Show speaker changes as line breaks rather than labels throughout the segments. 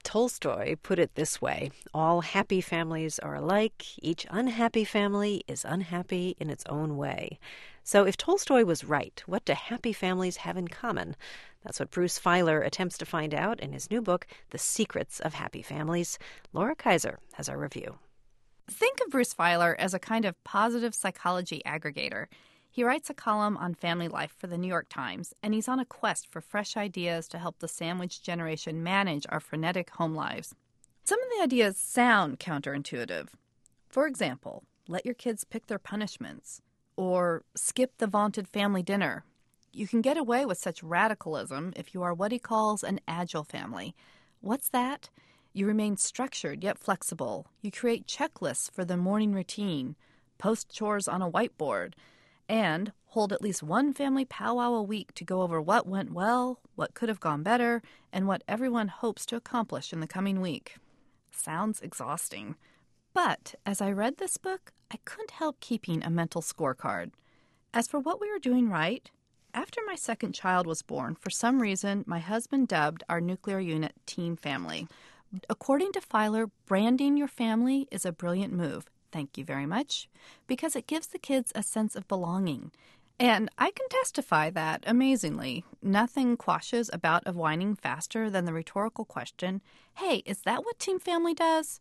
Tolstoy put it this way: all happy families are alike. Each unhappy family is unhappy in its own way. So if Tolstoy was right, what do happy families have in common? That's what Bruce Feiler attempts to find out in his new book, The Secrets of Happy Families. Laura Kaiser has our review.
Think of Bruce Feiler as a kind of positive psychology aggregator. He writes a column on family life for the New York Times, and he's on a quest for fresh ideas to help the sandwich generation manage our frenetic home lives. Some of the ideas sound counterintuitive. For example, let your kids pick their punishments, or skip the vaunted family dinner. You can get away with such radicalism if you are what he calls an agile family. What's that? You remain structured yet flexible. You create checklists for the morning routine, post chores on a whiteboard, and hold at least one family powwow a week to go over what went well, what could have gone better, and what everyone hopes to accomplish in the coming week. Sounds exhausting. But as I read this book, I couldn't help keeping a mental scorecard. As for what we were doing right, after my second child was born, for some reason, my husband dubbed our nuclear unit Team Family. According to Feiler, branding your family is a brilliant move. Thank you very much, because it gives the kids a sense of belonging. And I can testify that, amazingly, nothing quashes a bout of whining faster than the rhetorical question, hey, is that what Team Family does?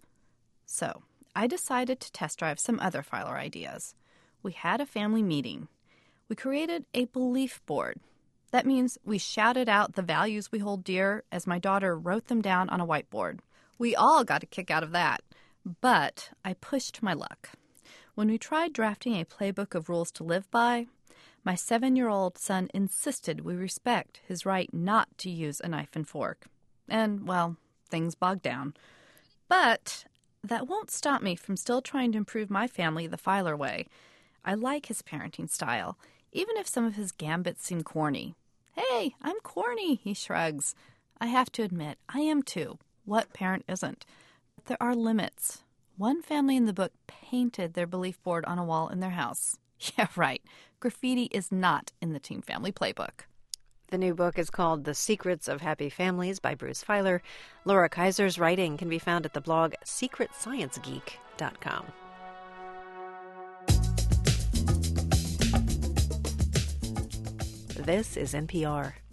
So I decided to test drive some other Feiler ideas. We had a family meeting. We created a belief board. That means we shouted out the values we hold dear as my daughter wrote them down on a whiteboard. We all got a kick out of that. But I pushed my luck. When we tried drafting a playbook of rules to live by, my 7-year-old son insisted we respect his right not to use a knife and fork. And, well, things bogged down. But that won't stop me from still trying to improve my family the Feiler way. I like his parenting style, even if some of his gambits seem corny. Hey, I'm corny, he shrugs. I have to admit, I am too. What parent isn't? There are limits. One family in the book painted their belief board on a wall in their house. Yeah, right. Graffiti is not in the Team Family playbook.
The new book is called The Secrets of Happy Families by Bruce Feiler. Laura Kaiser's writing can be found at the blog secretsciencegeek.com. This is NPR.